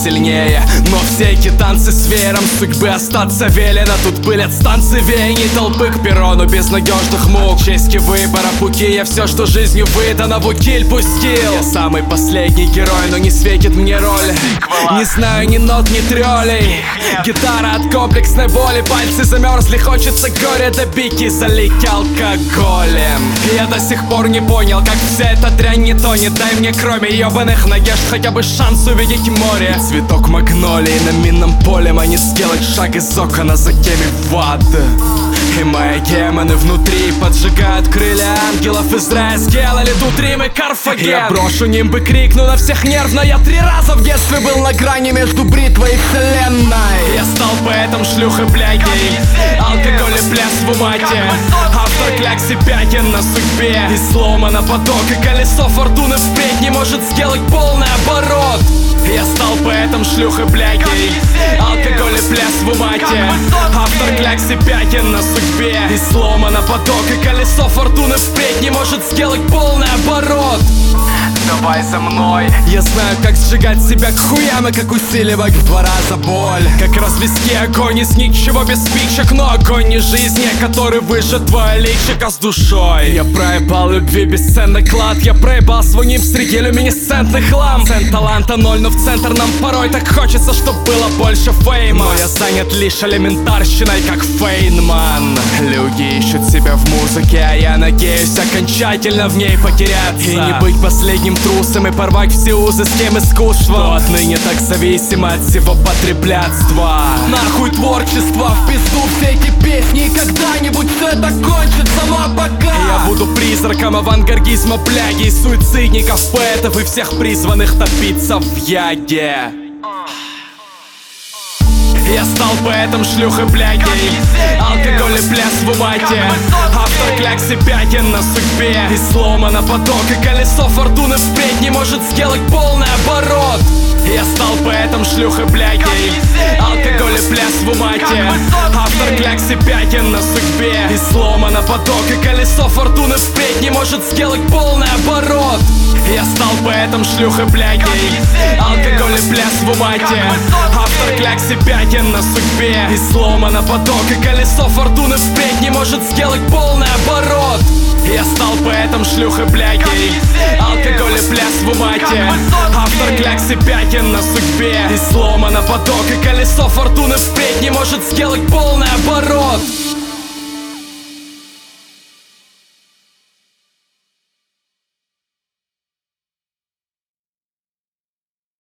сильнее. Но все эти танцы с веером судьбы остаться велено. Тут пылят станции веяний, толпы к перрону без надежных мук. Честь выбора пуки, я все, что жизнью выдано, в утиль пустил. Я самый последний герой, но не светит мне роль. Не знаю ни нот, ни троллей. Гитара от комплексной боли, пальцы замерзли, хочется горя до пики залить алкоголем. Я до сих пор не понял, как вся эта дрянь не тонет. Дай мне кроме ебаных надежд хотя бы шанс увидеть море. Цветок магнолии на минном поле, а не сделать шаг из окона за кеми в ад. И мои демоны внутри поджигают крылья ангелов из рая. Сделали тут Рим и Карфаген. Я брошу нимбы, крикну на всех нервно. Я 3 раза в детстве был на грани между бритвой и вселенной. Я стал поэтом шлюхой блядей, алкоголь и пляс в умате. Автор клякси пятен на судьбе, и сломано поток, и колесо фортуны впредь не может сделать полный оборот. Я стал поэтом шлюхой блядей, алкоголь и пляс в умате. Автор клякси пятен на судьбе, и сломано поток, и колесо фортуны впредь не может сделать полный оборот. Давай за мной. Я знаю, как сжигать себя к хуям, и как усиливать в 2 раза боль. Как развести огонь из ничего без спичек, но огонь не жизни, который выжжет твое личико с душой. Я проебал любви бесценный клад, я проебал свой нимб среди люминесцентный хлам. Цент таланта 0, но в центр нам порой так хочется, чтоб было больше фейма. Но я занят лишь элементарщиной, как Фейнман. Люди ищут себя в музыке, а я надеюсь окончательно в ней потеряться. И не быть последним трусом и порвать все узы с тем искусством, что отныне так зависимо от всего потреблятства. Нахуй творчество, в пизду все эти песни, и когда-нибудь все это кончится, но пока я буду призраком авангардизма, бляги и суицидников, поэтов и всех призванных топиться в яде. Я стал поэтом шлюхой блядей, алкоголь и пляс в умате. Автор клякси пятен на судьбе, и сломано поток, и колесо фортуны впредь не может сделать полный оборот. Я стал поэтом шлюхой блядей, алкоголь и пляс в умате. Автор клякси пятен на судьбе, и сломано поток, и колесо фортуны впредь не может сделать полный оборот. Я стал поэтом шлюхой блядей, алкоголь и пляс в умате. Автор клякси пятен на судьбе, и сломано поток, и колесо фортуны впредь не может сделать полный оборот. Я стал поэтом шлюхой блядей, алкоголь и пляс в умате. Автор клякси пятен на судьбе, и сломано поток, и колесо фортуны впредь не может сделать полный оборот.